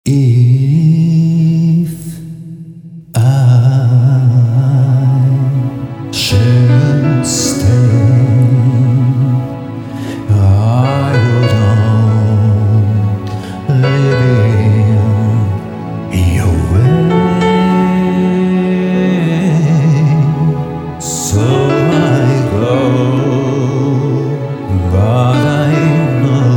If I should stay, I would only live in your way. So I go, but I know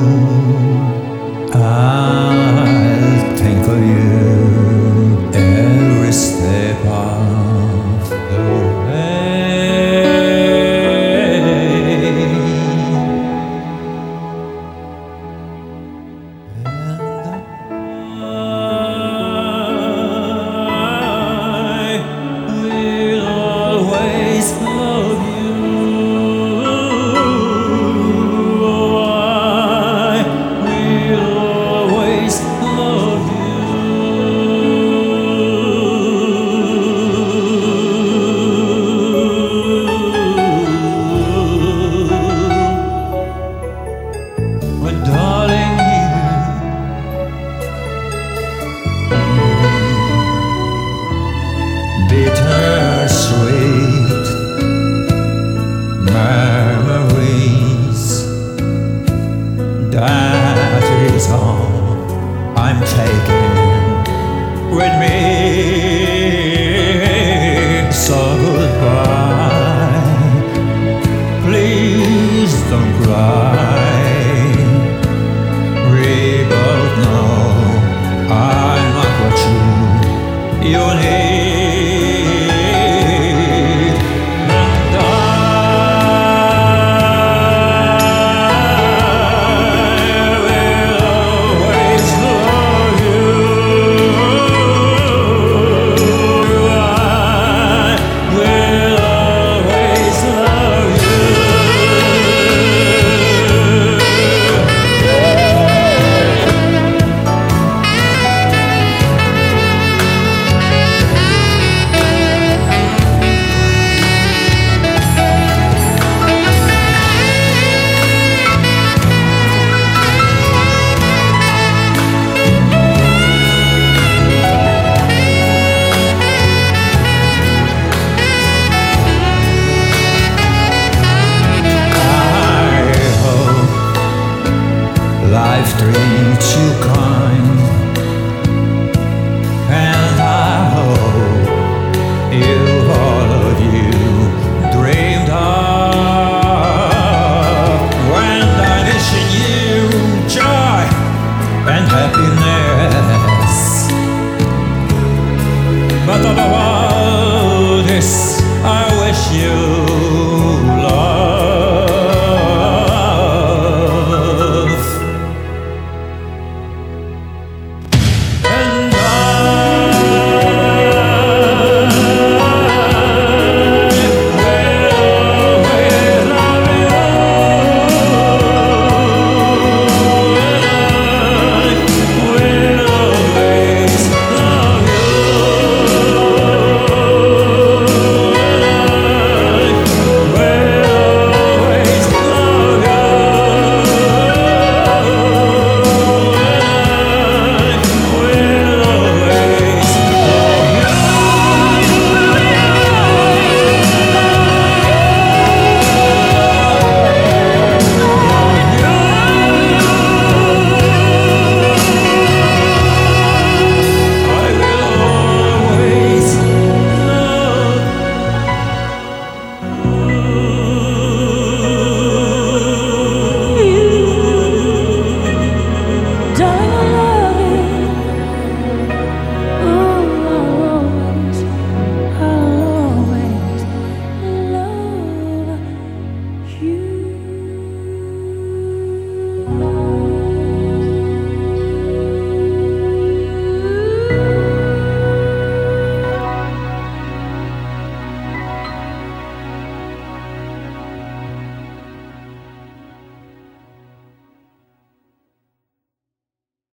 I'll think of you every step of the way. And I will always love you. I will always love you. But darling, bittersweet memories, that is all I'm taking with me.